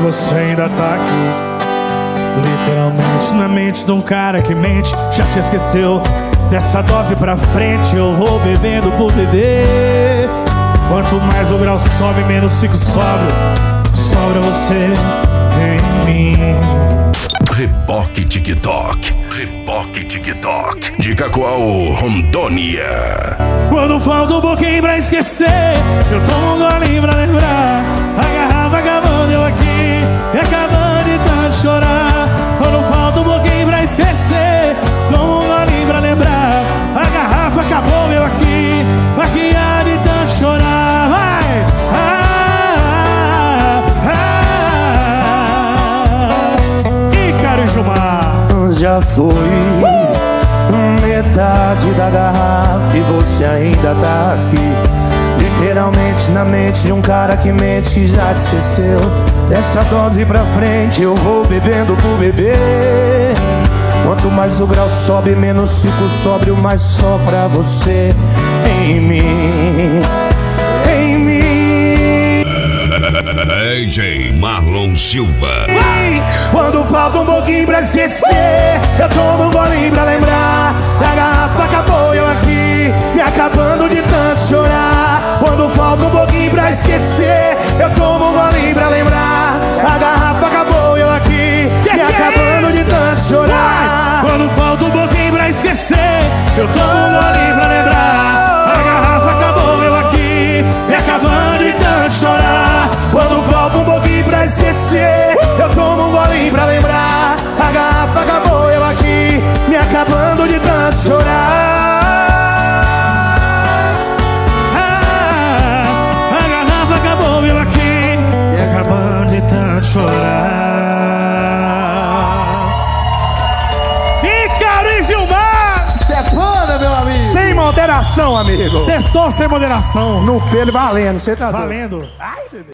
você ainda tá aqui. Literalmente na mente de um cara que mente. Já te esqueceu. Dessa dose pra frente eu vou bebendo por beber. Quanto mais o grau sobe, menos fico sóbrio. Sobra você em mim. Reboque TikTok. Reboque TikTok. Dica qual Rondônia. Quando falta um pouquinho pra esquecer, eu tomo um golinho pra lembrar. A garrafa acabando, eu aqui, e acabando de tanto chorar. Quando falta um pouquinho pra esquecer, tomo um golinho pra lembrar. A garrafa acabou, eu aqui, maquiado de tanto chorar. Vai! Ícaro e Gilmar. Já foi metade da garrafa e você ainda tá aqui. Literalmente na mente de um cara que mente, que já te esqueceu. Dessa dose pra frente eu vou bebendo por beber. Quanto mais o grau sobe, menos fico sóbrio, mais só pra você em mim. Em mim. DJ Marlon Silva. Quando falta um pouquinho pra esquecer, eu tomo um golinho pra lembrar. A garrafa acabou, eu aqui, me acabando de tanto chorar. Quando falta um pouquinho pra esquecer, eu tomo um golinho pra lembrar. A garrafa acabou, eu aqui, me acabando de tanto chorar. Quando falta um pouquinho pra esquecer, eu tomo um golinho pra lembrar. A garrafa acabou, eu aqui, me acabando de tanto chorar. Quando falta um pouquinho pra esquecer, eu tomo um golinho pra lembrar. A garrafa acabou, eu aqui, me acabando de tanto chorar. A garrafa acabou, eu aqui, me acabando de tanto chorar. Ícaro e Gilmar! Isso é foda, meu amigo. Sem moderação, amigo. Sextou sem moderação. No pelo valendo, você tá doido. Valendo. Ai, bebê.